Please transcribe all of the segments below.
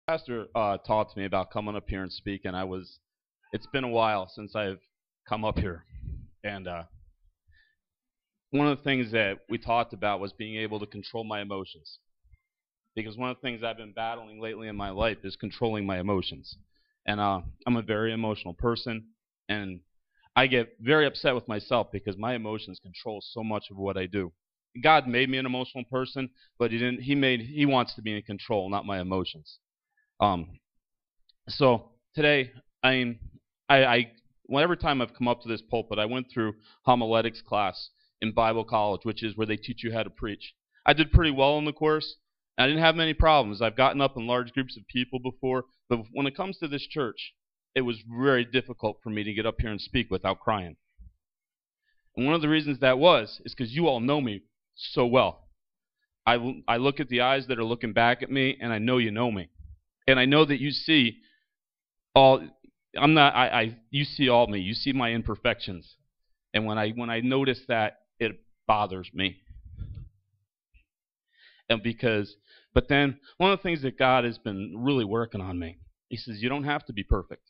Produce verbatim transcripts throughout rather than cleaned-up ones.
Pastor uh, talked to me about coming up here and speak, and I was. It's been a while since I've come up here, and uh, one of the things that we talked about was being able to control my emotions. Because one of the things I've been battling lately in my life is controlling my emotions, and uh, I'm a very emotional person, and I get very upset with myself because my emotions control so much of what I do. God made me an emotional person, but He didn't. He made. He wants to be in control, not my emotions. Um, So today, I mean, I, I well, every time I've come up to this pulpit, I went through homiletics class in Bible college, which is where they teach you how to preach. I did pretty well in the course. I didn't have many problems. I've gotten up in large groups of people before, but when it comes to this church, it was very difficult for me to get up here and speak without crying. And one of the reasons that was is because you all know me so well. I, I look at the eyes that are looking back at me, and I know you know me. And I know that you see all I'm not I, I you see all me. You see my imperfections. And when I when I notice that, it bothers me. And because but then one of the things that God has been really working on me, He says you don't have to be perfect.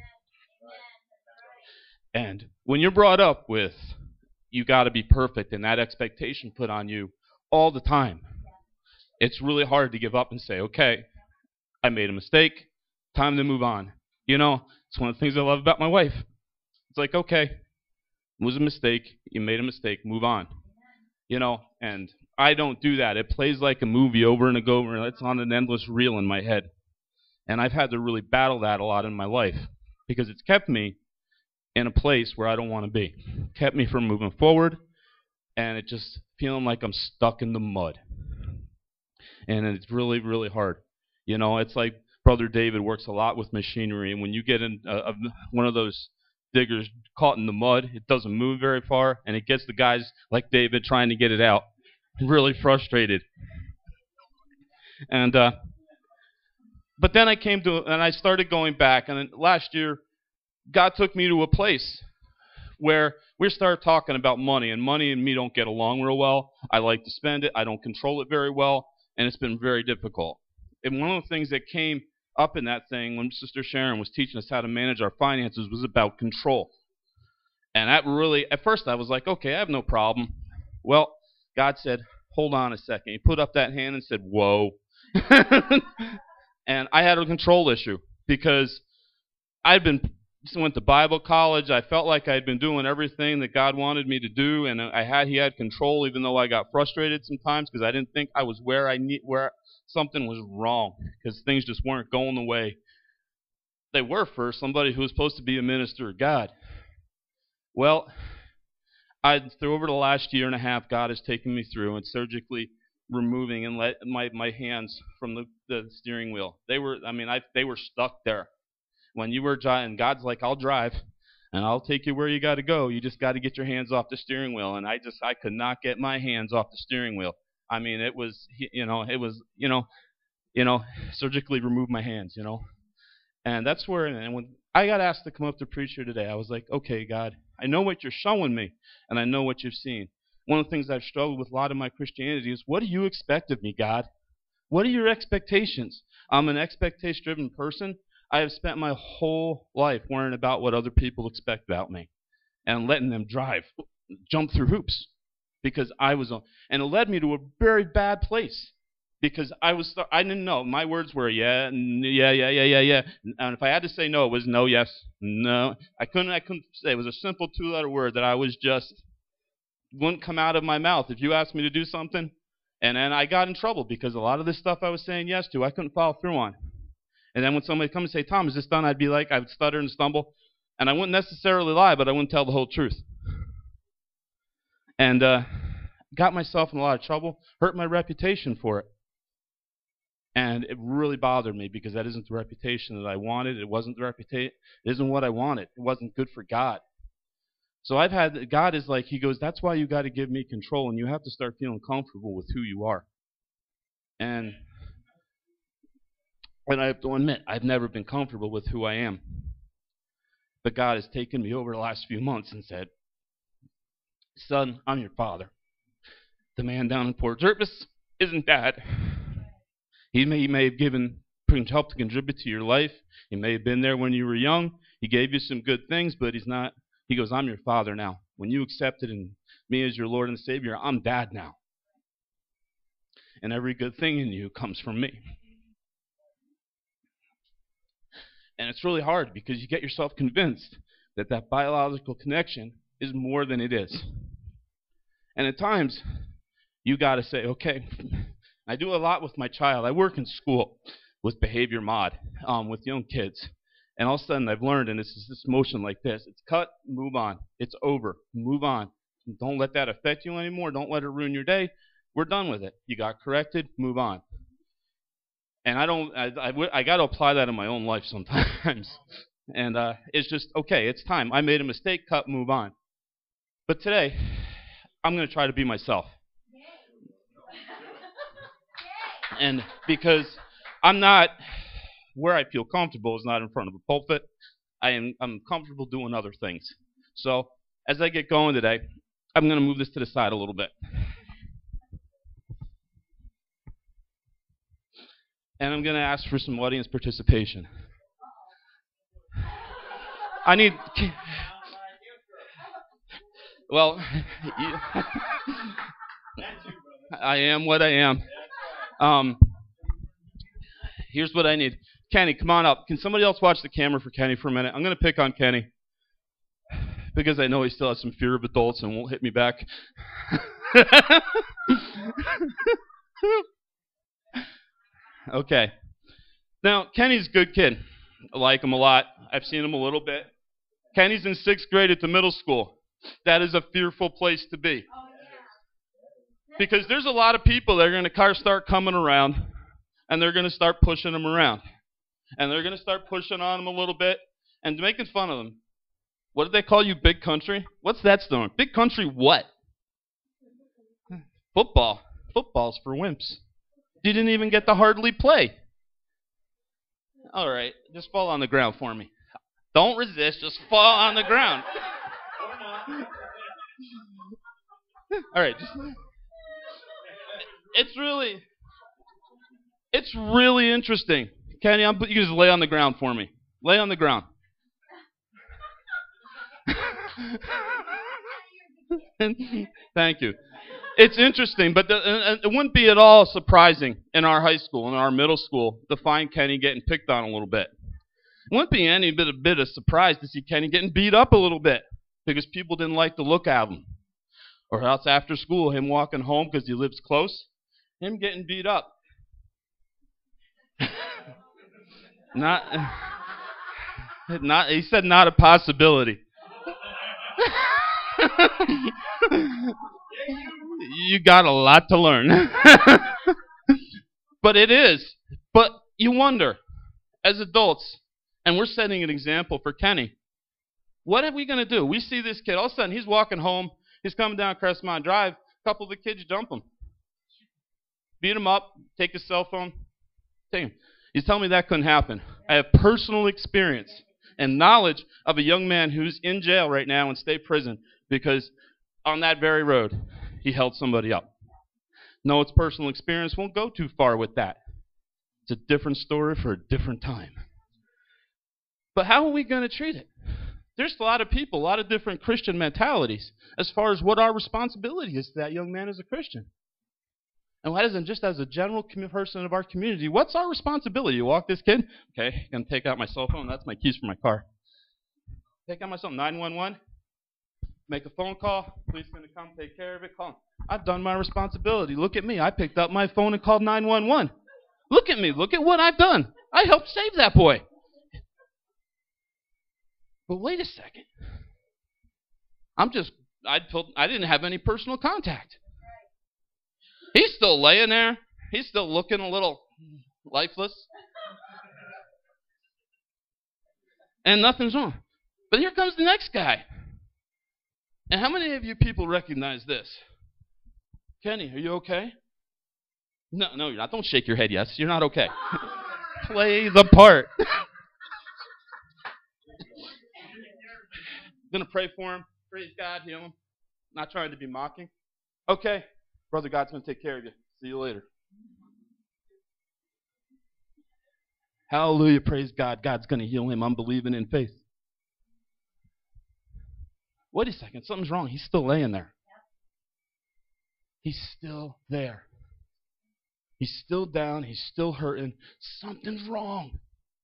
And when you're brought up with you got to be perfect and that expectation put on you all the time, it's really hard to give up and say, okay, I made a mistake, time to move on. You know, it's one of the things I love about my wife. It's like, okay, it was a mistake. You made a mistake. Move on. You know, and I don't do that. It plays like a movie over and over, and it's on an endless reel in my head. And I've had to really battle that a lot in my life because it's kept me in a place where I don't want to be. Kept me from moving forward, and it just feeling like I'm stuck in the mud. And it's really, really hard. You know, it's like Brother David works a lot with machinery, and when you get in uh, one of those diggers caught in the mud, it doesn't move very far, and it gets the guys like David trying to get it out, really frustrated. And uh, but then I came to, and I started going back, and last year, God took me to a place where we started talking about money, and money and me don't get along real well. I like to spend it, I don't control it very well, and it's been very difficult. And one of the things that came up in that thing when Sister Sharon was teaching us how to manage our finances was about control. And that really, at first I was like, okay, I have no problem. Well, God said, hold on a second. He put up that hand and said, whoa. And I had a control issue because I'd been went to Bible college. I felt like I'd been doing everything that God wanted me to do, and I had He had control, even though I got frustrated sometimes because I didn't think I was where I need where something was wrong because things just weren't going the way they were for somebody who was supposed to be a minister of God. Well, I through over the last year and a half, God has taken me through and surgically removing and let my my hands from the, the steering wheel. They were, I mean, I they were stuck there. When you were driving, God's like, I'll drive, and I'll take you where you got to go. You just got to get your hands off the steering wheel. And I just, I could not get my hands off the steering wheel. I mean, it was, you know, it was, you know, you know, surgically remove my hands, you know. And that's where, and when I got asked to come up to preach here today, I was like, okay, God, I know what you're showing me, and I know what you've seen. One of the things I've struggled with a lot of my Christianity is, what do you expect of me, God? What are your expectations? I'm an expectation-driven person. I have spent my whole life worrying about what other people expect about me and letting them drive, jump through hoops because I was, and it led me to a very bad place because I was, I didn't know. My words were yeah, yeah, yeah, yeah, yeah, yeah. And if I had to say no, it was no, yes, no. I couldn't, I couldn't say. It was a simple two-letter word that I was just, wouldn't come out of my mouth. If you asked me to do something, and then I got in trouble because a lot of this stuff I was saying yes to, I couldn't follow through on. And then when somebody would come and say, Tom, is this done? I'd be like, I would stutter and stumble. And I wouldn't necessarily lie, but I wouldn't tell the whole truth. And uh, got myself in a lot of trouble, hurt my reputation for it. And it really bothered me because that isn't the reputation that I wanted. It wasn't the reputation. It isn't what I wanted. It wasn't good for God. So I've had, God is like, He goes, that's why you got to give me control, and you have to start feeling comfortable with who you are. And And I have to admit, I've never been comfortable with who I am. But God has taken me over the last few months and said, son, I'm your father. The man down in Port Jervis isn't Dad. He may, he may have given helped to contribute to your life. He may have been there when you were young. He gave you some good things, but he's not. He goes, I'm your father now. When you accepted me as your Lord and Savior, I'm dad now. And every good thing in you comes from me. And it's really hard because you get yourself convinced that that biological connection is more than it is. And at times, you got to say, okay, I do a lot with my child. I work in school with behavior mod, um, with young kids. And all of a sudden, I've learned, and it's this motion like this. It's cut, move on. It's over, move on. Don't let that affect you anymore. Don't let it ruin your day. We're done with it. You got corrected, move on. And I don't, I, I, I got to apply that in my own life sometimes. And uh, it's just, okay, it's time. I made a mistake, cut, move on. But today, I'm going to try to be myself. And because I'm not, where I feel comfortable is not in front of a pulpit. I am, I'm comfortable doing other things. So as I get going today, I'm going to move this to the side a little bit. And I'm going to ask for some audience participation. I need... Well, I am what I am. Um, here's what I need. Kenny, come on up. Can somebody else watch the camera for Kenny for a minute? I'm going to pick on Kenny because I know he still has some fear of adults and won't hit me back. Okay. Now, Kenny's a good kid. I like him a lot. I've seen him a little bit. Kenny's in sixth grade at the middle school. That is a fearful place to be. Because there's a lot of people that are going to start coming around, and they're going to start pushing him around. And they're going to start pushing on him a little bit and making fun of him. What did they call you, big country? What's that story? Big country what? Football. Football's for wimps. You didn't even get to hardly play. All right, just fall on the ground for me. Don't resist, just fall on the ground. All right, just, it's really, it's really interesting. Kenny, I'm, you just lay on the ground for me. Lay on the ground. Thank you. It's interesting, but the, it wouldn't be at all surprising in our high school, in our middle school, to find Kenny getting picked on a little bit. It wouldn't be any bit, a bit of surprise to see Kenny getting beat up a little bit because people didn't like the look at him. Or else after school, him walking home because he lives close, him getting beat up. not, not. He said not a possibility. You got a lot to learn. But it is. But you wonder, as adults, and we're setting an example for Kenny, what are we going to do? We see this kid, all of a sudden he's walking home, he's coming down Crestmont Drive, a couple of the kids jump him. Beat him up, take his cell phone, take him. You tell me that couldn't happen. I have personal experience and knowledge of a young man who's in jail right now in state prison because on that very road, he held somebody up. No, it's personal experience. Won't go too far with that. It's a different story for a different time. But how are we going to treat it? There's a lot of people, a lot of different Christian mentalities as far as what our responsibility is to that young man as a Christian. And what isn't just as a general person of our community, what's our responsibility? You walk this kid? Okay, I'm going to take out my cell phone. That's my keys for my car. Take out my cell phone. nine one one. Make a phone call. Police going to come take care of it. Call them. I've done my responsibility. Look at me. I picked up my phone and called nine one one. Look at me. Look at what I've done. I helped save that boy. But wait a second. I'm just, I told, I didn't have any personal contact. He's still laying there. He's still looking a little lifeless. And nothing's wrong. But here comes the next guy. And how many of you people recognize this? Kenny, are you okay? No, no, you're not. Don't shake your head yes. You're not okay. Play the part. I'm going to pray for him. Praise God, heal him. Not trying to be mocking. Okay. Brother God's going to take care of you. See you later. Hallelujah, praise God. God's going to heal him. I'm believing in faith. Wait a second, something's wrong. He's still laying there. He's still there. He's still down. He's still hurting. Something's wrong.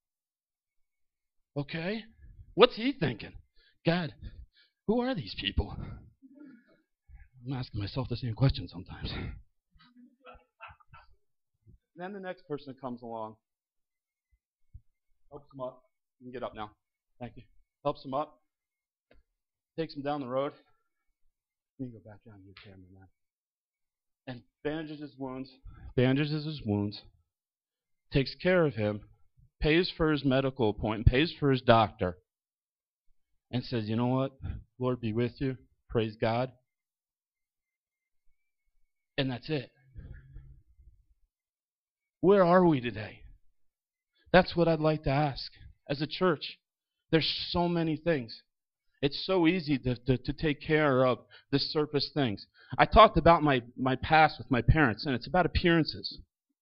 Okay? What's he thinking? God, who are these people? I'm asking myself the same question sometimes. Then the next person comes along, helps him up. You can get up now. Thank you. Helps him up, takes him down the road. You can go back down to your camera now. And bandages his wounds, bandages his wounds, takes care of him, pays for his medical appointment, pays for his doctor, and says, you know what? Lord be with you. Praise God. And that's it. Where are we today? That's what I'd like to ask. As a church, there's so many things. It's so easy to, to, to take care of the surface things. I talked about my, my past with my parents, and it's about appearances.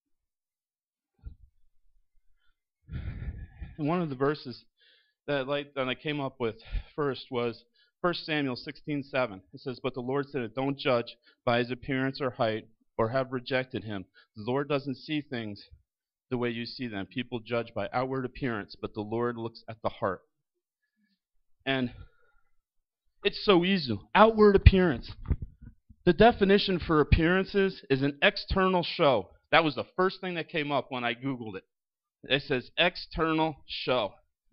And one of the verses that I, liked, that I came up with first was First Samuel sixteen seven. It says, but the Lord said, don't judge by his appearance or height, or have rejected him. The Lord doesn't see things the way you see them. People judge by outward appearance, but the Lord looks at the heart. And it's so easy. Outward appearance. The definition for appearances is an external show. That was the first thing that came up when I Googled it. It says external show.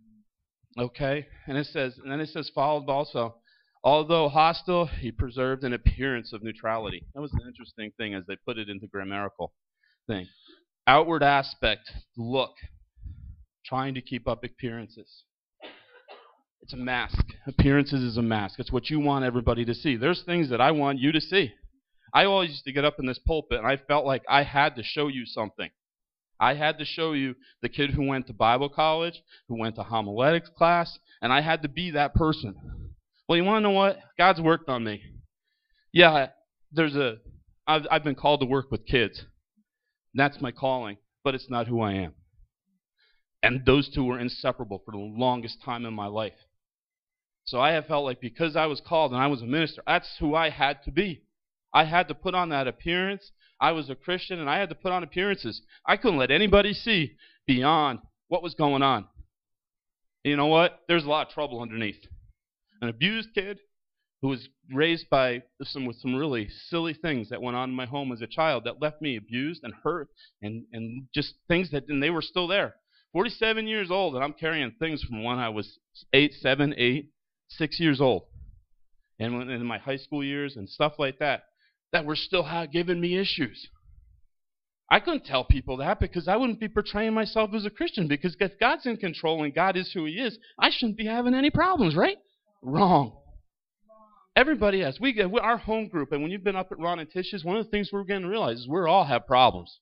Okay? And it says, and then it says followed also, although hostile, he preserved an appearance of neutrality. That was an interesting thing as they put it into grammatical thing. Outward aspect, look, trying to keep up appearances. It's a mask. Appearances is a mask. It's what you want everybody to see. There's things that I want you to see. I always used to get up in this pulpit, and I felt like I had to show you something. I had to show you the kid who went to Bible college, who went to homiletics class, and I had to be that person. Well, you want to know what? God's worked on me. Yeah, there's a. I've, I've been called to work with kids. That's my calling, but it's not who I am. And those two were inseparable for the longest time in my life. So I have felt like because I was called and I was a minister, that's who I had to be. I had to put on that appearance. I was a Christian, and I had to put on appearances. I couldn't let anybody see beyond what was going on. And you know what? There's a lot of trouble underneath. An abused kid who was raised by some with some really silly things that went on in my home as a child that left me abused and hurt and, and just things that, and they were still there. forty-seven years old, and I'm carrying things from when I was eight, seven, eight, six years old. And when, in my high school years and stuff like that, that were still giving me issues. I couldn't tell people that because I wouldn't be portraying myself as a Christian, because if God's in control and God is who he is, I shouldn't be having any problems, right? Wrong. Everybody has. We get, our home group, and when you've been up at Ron and Tish's, one of the things we're going to realize is we all have problems.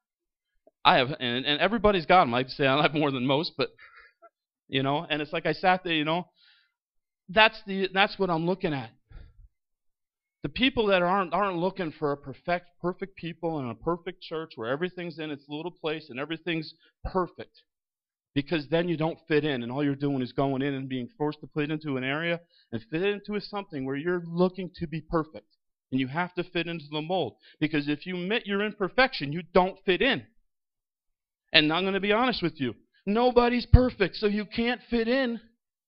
I have, and, and everybody's got them. I say I have more than most, but, you know, and it's like I sat there, you know, that's the that's what I'm looking at. The people that aren't aren't looking for a perfect perfect people and a perfect church where everything's in its little place and everything's perfect. Because then you don't fit in, and all you're doing is going in and being forced to fit into an area and fit into something where you're looking to be perfect. And you have to fit into the mold. Because if you admit your imperfection, you don't fit in. And I'm going to be honest with you. Nobody's perfect, so you can't fit in.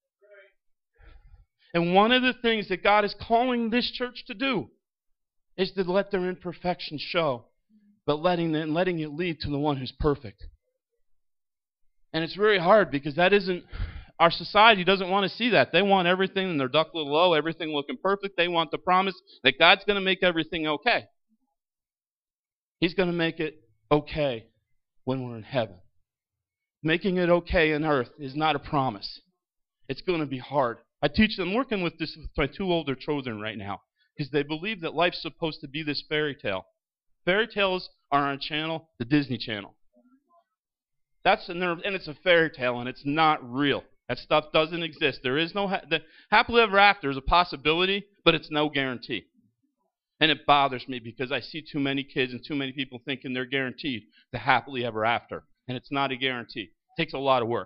And one of the things that God is calling this church to do is to let their imperfection show, but letting it, letting it lead to the one who's perfect. And it's very hard because that isn't, our society doesn't want to see that. They want everything in their duck little low, everything looking perfect. They want the promise that God's going to make everything okay. He's going to make it okay when we're in heaven. Making it okay on earth is not a promise. It's going to be hard. I teach them, working with this with my two older children right now, because they believe that life's supposed to be this fairy tale. Fairy tales are on a channel, the Disney Channel. That's and, and it's a fairy tale, and it's not real. That stuff doesn't exist. There is no ha the happily ever after is a possibility, but it's no guarantee. And it bothers me because I see too many kids and too many people thinking they're guaranteed the happily ever after, and it's not a guarantee. It takes a lot of work.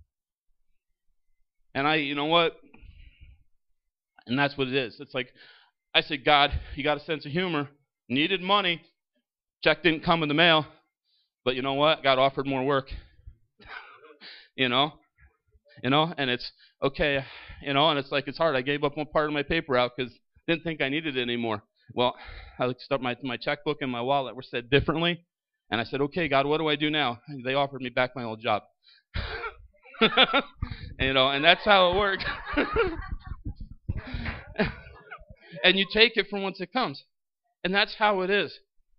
And I, you know what? And that's what it is. It's like, I said, God, you got a sense of humor. Needed money. Check didn't come in the mail. But you know what? God offered more work. you know? You know? And it's, okay, you know, and it's like, it's hard. I gave up one part of my paper out because I didn't think I needed it anymore. Well, I looked up my, my checkbook and my wallet were set differently. And I said, okay, God, what do I do now? And they offered me back my old job. you know, and that's how it works. And you take it from whence it comes. And that's how it is.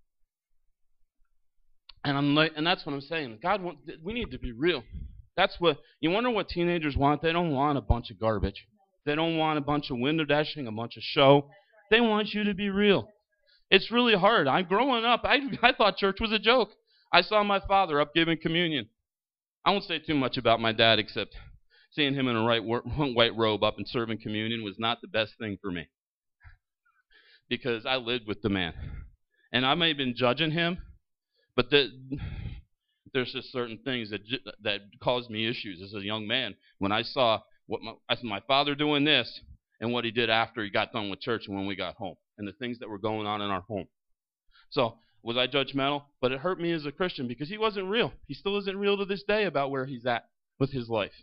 And I'm like, and that's what I'm saying. God, want, we need to be real. That's what, you wonder what teenagers want? They don't want a bunch of garbage. They don't want a bunch of window dashing, a bunch of show. They want you to be real. It's really hard. I'm growing up. I, I thought church was a joke. I saw my father up giving communion. I won't say too much about my dad, except seeing him in a right, white robe up and serving communion was not the best thing for me. Because I lived with the man. And I may have been judging him, but the, there's just certain things that that caused me issues as a young man when I saw what my, I saw my father doing this and what he did after he got done with church and when we got home and the things that were going on in our home. So was I judgmental? But it hurt me as a Christian because he wasn't real. He still isn't real to this day about where he's at with his life.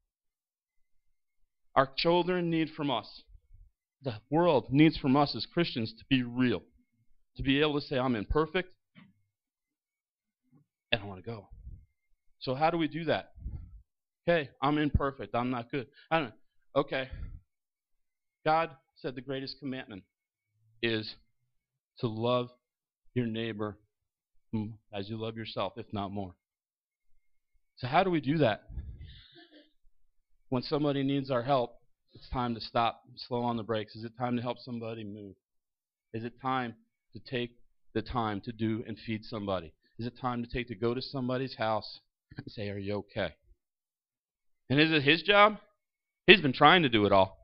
Our children need from us. The world needs from us as Christians to be real. To be able to say, I'm imperfect and I want to go. So how do we do that? Okay, I'm imperfect. I'm not good. I don't know. Okay. God said the greatest commandment is to love your neighbor as you love yourself, if not more. So how do we do that? When somebody needs our help, it's time to stop, slow on the brakes. Is it time to help somebody move? Is it time to take the time to do and feed somebody? Is it time to take to go to somebody's house and say, are you okay? And is it his job? He's been trying to do it all.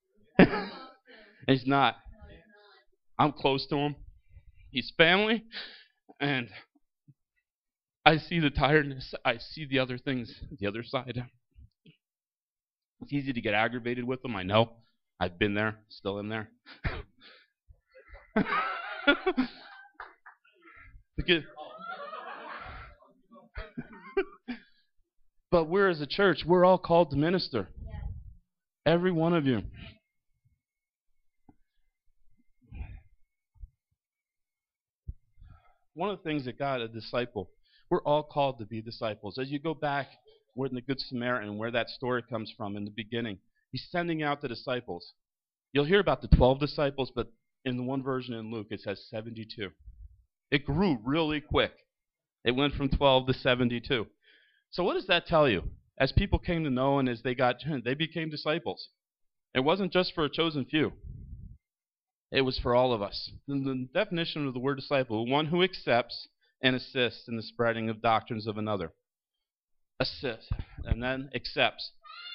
He's not. I'm close to him. He's family. And I see the tiredness. I see the other things, the other side. It's easy to get aggravated with them, I know. I've been there, still in there. because, but we're as a church, we're all called to minister. Every one of you. One of the things that God, a disciple, we're all called to be disciples. As you go back, we're in the Good Samaritan, where that story comes from in the beginning. He's sending out the disciples. You'll hear about the twelve disciples, but in the one version in Luke, it says seventy-two. It grew really quick. It went from twelve to seventy-two. So what does that tell you? As people came to know and as they got, they became disciples. It wasn't just for a chosen few. It was for all of us. The definition of the word disciple, one who accepts and assists in the spreading of doctrines of another. Assist, and then accepts.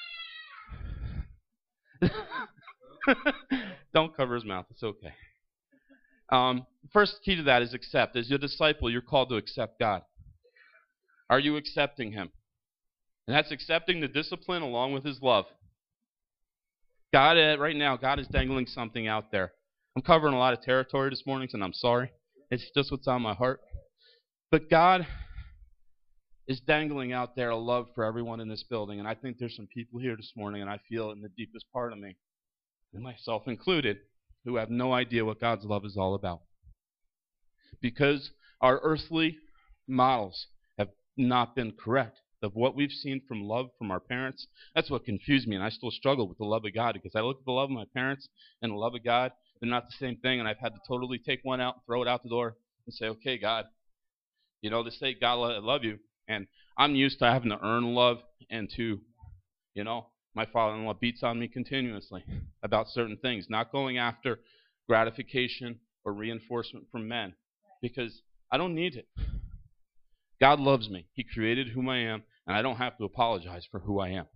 Don't cover his mouth. It's okay. Um, first key to that is accept. As your disciple, you're called to accept God. Are you accepting him? And that's accepting the discipline along with his love. God, uh, right now, God is dangling something out there. I'm covering a lot of territory this morning, and I'm sorry. It's just what's on my heart. But God is dangling out there a love for everyone in this building. And I think there's some people here this morning, and I feel it in the deepest part of me, and myself included, who have no idea what God's love is all about. Because our earthly models have not been correct of what we've seen from love from our parents. That's what confused me, and I still struggle with the love of God, because I look at the love of my parents and the love of God. They're not the same thing, and I've had to totally take one out, throw it out the door, and say, okay, God, you know, to say, God, I love you. And I'm used to having to earn love and to, you know, my father-in-law beats on me continuously about certain things, not going after gratification or reinforcement from men, because I don't need it. God loves me. He created whom I am, and I don't have to apologize for who I am.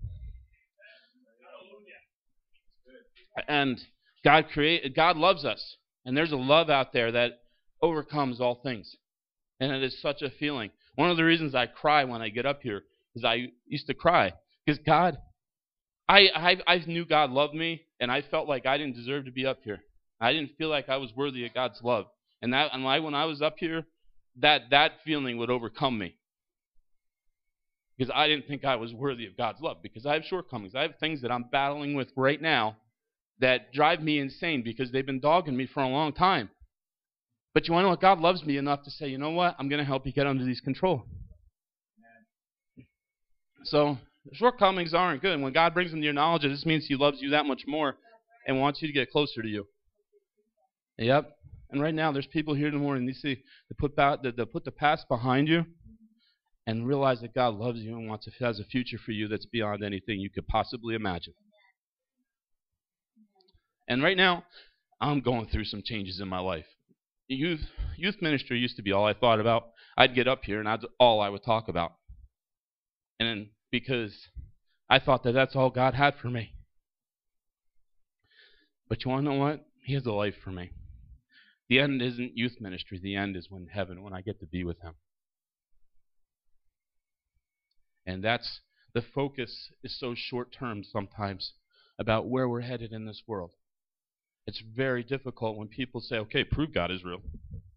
And God created, God loves us, and there's a love out there that overcomes all things, and it is such a feeling. One of the reasons I cry when I get up here is I used to cry because God, I, I I knew God loved me, and I felt like I didn't deserve to be up here. I didn't feel like I was worthy of God's love, and that and I, when I was up here, that that feeling would overcome me because I didn't think I was worthy of God's love because I have shortcomings. I have things that I'm battling with right now that drive me insane because they've been dogging me for a long time. But you want to know what? God loves me enough to say, you know what? I'm going to help you get under these control. So shortcomings aren't good. And when God brings them to your knowledge, it just means He loves you that much more and wants you to get closer to you. Yep. And right now, there's people here in the morning. You see, they put back, they put the past behind you and realize that God loves you and wants to, has a future for you that's beyond anything you could possibly imagine. And right now, I'm going through some changes in my life. Youth youth ministry used to be all I thought about. I'd get up here and that's all I would talk about. And then because I thought that that's all God had for me. But you want to know what? He has a life for me. The end isn't youth ministry. The end is when heaven, when I get to be with Him. And that's, the focus is so short-term sometimes about where we're headed in this world. It's very difficult when people say, okay, prove God is real.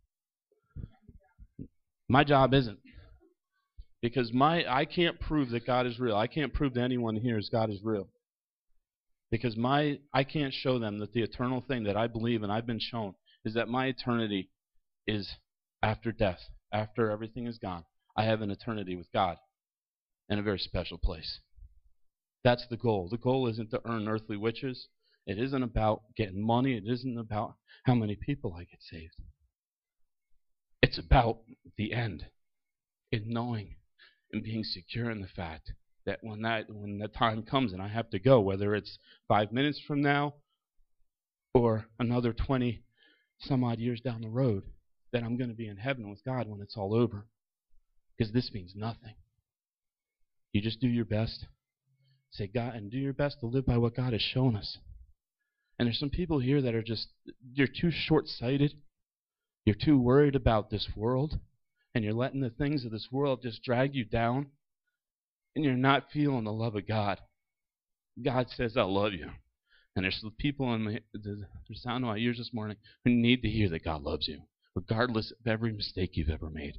My job isn't. Because my I can't prove that God is real. I can't prove to anyone here that God is real. Because my I can't show them that the eternal thing that I believe and I've been shown is that my eternity is after death. After everything is gone, I have an eternity with God in a very special place. That's the goal. The goal isn't to earn earthly riches. It isn't about getting money. It isn't about how many people I get saved. It's about the end. In knowing and being secure in the fact that when that when the time comes and I have to go, whether it's five minutes from now or another twenty some odd years down the road, that I'm going to be in heaven with God when it's all over. Because this means nothing. You just do your best. Say, God, and do your best to live by what God has shown us. And there's some people here that are just, you're too short-sighted. You're too worried about this world. And you're letting the things of this world just drag you down. And you're not feeling the love of God. God says, I love you. And there's people in the, the, the sound of my ears this morning who need to hear that God loves you, regardless of every mistake you've ever made.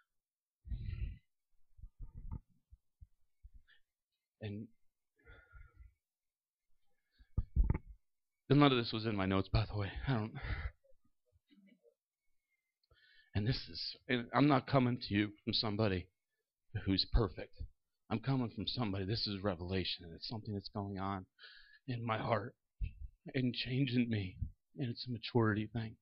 And none of this was in my notes, by the way. I don't. And this is, and I'm not coming to you from somebody who's perfect. I'm coming from somebody, this is revelation, and it's something that's going on in my heart and changing me, and it's a maturity thing.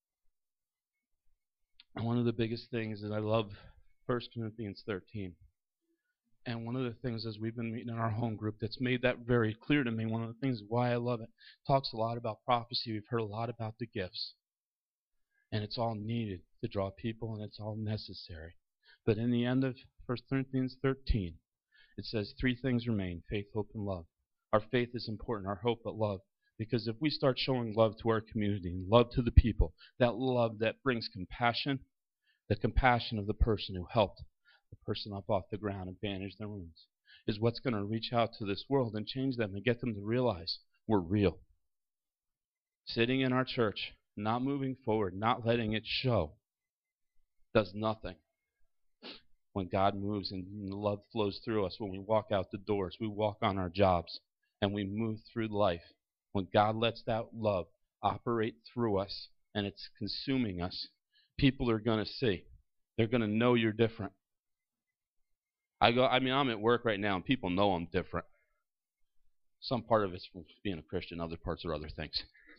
And one of the biggest things is I love First Corinthians thirteen. And one of the things as we've been meeting in our home group that's made that very clear to me, one of the things why I love it, talks a lot about prophecy. We've heard a lot about the gifts. And it's all needed to draw people, and it's all necessary. But in the end of First Corinthians thirteen, it says three things remain: faith, hope, and love. Our faith is important, our hope, but love. Because if we start showing love to our community and love to the people, that love that brings compassion, the compassion of the person who helped the person up off the ground and bandage their wounds, is what's going to reach out to this world and change them and get them to realize we're real. Sitting in our church, not moving forward, not letting it show, does nothing. When God moves and love flows through us, when we walk out the doors, we walk on our jobs, and we move through life, when God lets that love operate through us and it's consuming us, people are going to see. They're going to know you're different. I go. I mean, I'm at work right now, and people know I'm different. Some part of it's from being a Christian, other parts are other things.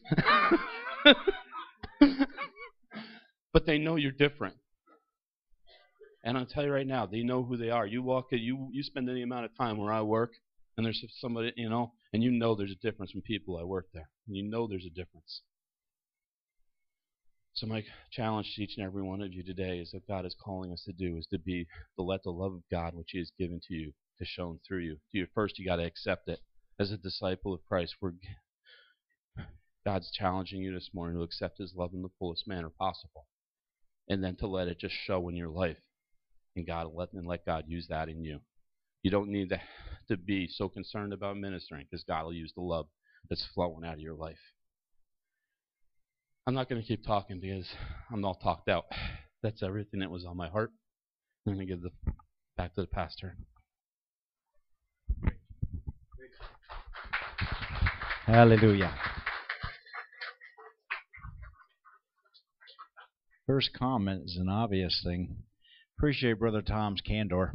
But they know you're different. And I'll tell you right now, they know who they are. You walk, you you spend any amount of time where I work, and there's somebody, you know, and you know there's a difference from people I work there. And you know there's a difference. So my challenge to each and every one of you today is that God is calling us to do is to be, to let the love of God, which He has given to you, to shown through you. To you first, you got to accept it. As a disciple of Christ, we're, God's challenging you this morning to accept His love in the fullest manner possible. And then to let it just show in your life. And God let and let God use that in you. You don't need to, to be so concerned about ministering, because God will use the love that's flowing out of your life. I'm not going to keep talking because I'm all talked out. That's everything that was on my heart. I'm going to give the back to the pastor. Hallelujah. First comment is an obvious thing. Appreciate Brother Tom's candor.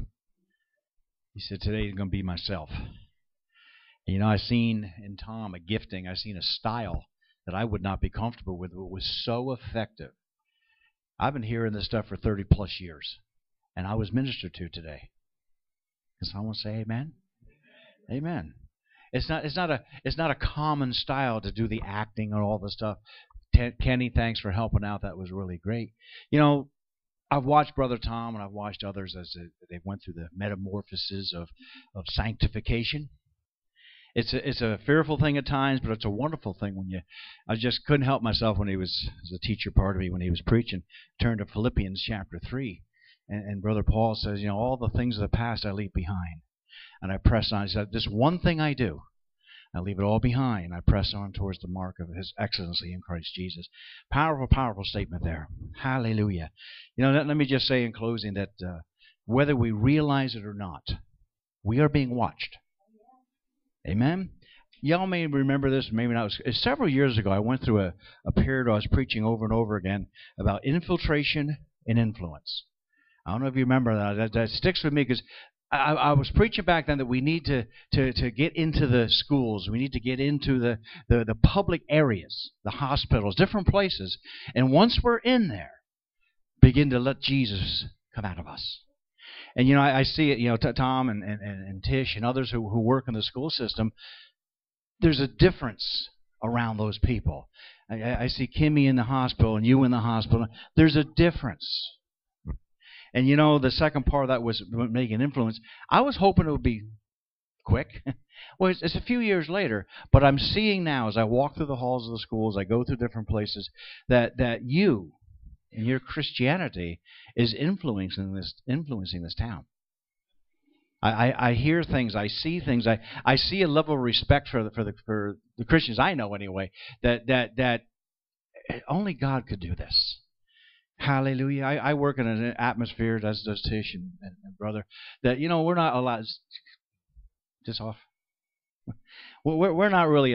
He said, today is going to be myself. And you know, I've seen in Tom a gifting. I've seen a style that I would not be comfortable with, but was so effective. I've been hearing this stuff for thirty plus years, and I was ministered to today. Can someone say amen? Amen. It's not. It's not a. It's not a common style to do the acting and all the stuff. T- Kenny, thanks for helping out. That was really great. You know, I've watched Brother Tom and I've watched others as they went through the metamorphosis of of sanctification. It's a it's a fearful thing at times, but it's a wonderful thing when you. I just couldn't help myself when he was, as a teacher part of me, when he was preaching. Turned to Philippians chapter three, and, and Brother Paul says, you know, all the things of the past I leave behind. And I press on. He said, this one thing I do, I leave it all behind. I press on towards the mark of His excellency in Christ Jesus. Powerful, powerful statement there. Hallelujah. You know, let, let me just say in closing that uh, whether we realize it or not, we are being watched. Amen? Y'all may remember this, maybe not. It was several years ago, I went through a, a period where I was preaching over and over again about infiltration and influence. I don't know if you remember that. That, that sticks with me because I, I was preaching back then that we need to, to, to get into the schools. We need to get into the, the, the public areas, the hospitals, different places. And once we're in there, begin to let Jesus come out of us. And, you know, I, I see it, you know, t- Tom and, and, and Tish and others who, who work in the school system. There's a difference around those people. I, I see Kimmy in the hospital and you in the hospital. There's a difference. And, you know, the second part of that was making influence. I was hoping it would be quick. Well, it's, it's a few years later, but I'm seeing now as I walk through the halls of the schools, I go through different places, that, that you and your Christianity is influencing this influencing this town. I, I, I hear things, I see things, I, I see a level of respect for the for the for the Christians I know anyway, that that that only God could do this. Hallelujah. I, I work in an atmosphere, as does Tish and, and, and brother, that, you know, we're not allowed, just off. We're, we're not really